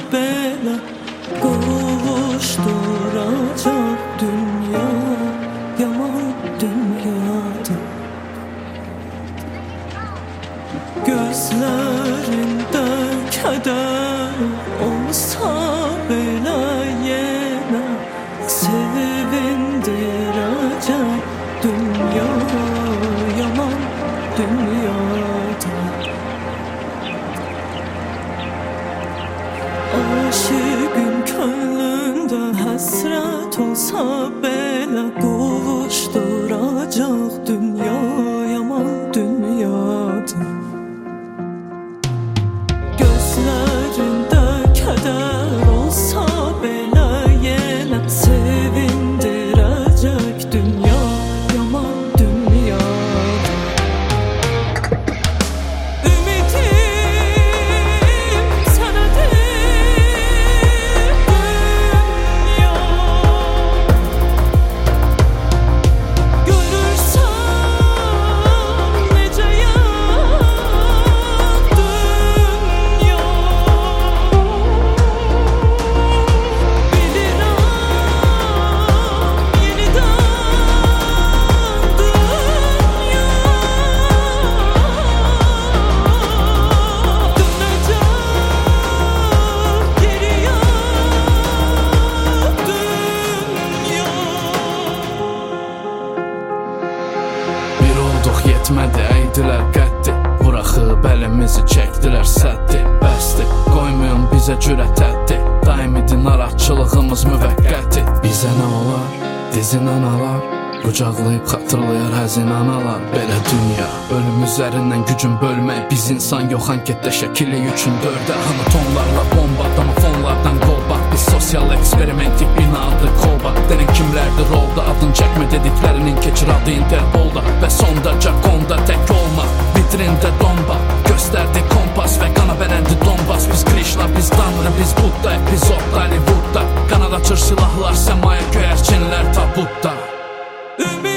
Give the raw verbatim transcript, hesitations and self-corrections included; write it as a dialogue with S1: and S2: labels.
S1: belə qovuşduracaq dünya, yaman dünyadır. Gözlərində kədər olsa belə yenə sevindirəcək dünya, yaman dünyadır. Aşığın könlündə həsrət olsa belə qovuşduracaq dünya, yaman dünyadır. Gözlərində kədər olsa belə yenə sevindirəcək dünya, yaman dünyadır. Ümidim sənədir dünya, görürsən necə yan dünya. Bilirəm yenidən dünya dönəcək geriyə dünya.
S2: Bir olduq yetmədi, əydilər qəddi, buraxıb əlimizi çəkdilər səddi. Bəsdir, qoymayın bizə cürət əddi, daim idi narahatçılığımız müvəqqəti. Bizə nə olar, dizin analar, qucaqlayıb xatırlayar həzin analar. Belə dünya, ölüm üzərindən gücün bölmək, biz insan yox anketdə şəkili üçün dördə. Hanı tonlarla bomba, domofonlardan qolbaq, biz sosial eksperimentik binadır kolbaq. Denin kimlərdir rolda, adın çəkmə dediklərinin keçir adı Interpolda. Və sonda Jaconda tək olmaq, vitrində domba, göstərdi kompas və qana bələndi Donbas. Biz Krishna, biz Tanrı, biz Budda, epizod Hollywoodda, qanad açır silahlar səmaya, göyərçinlər tabutda.
S1: Ümid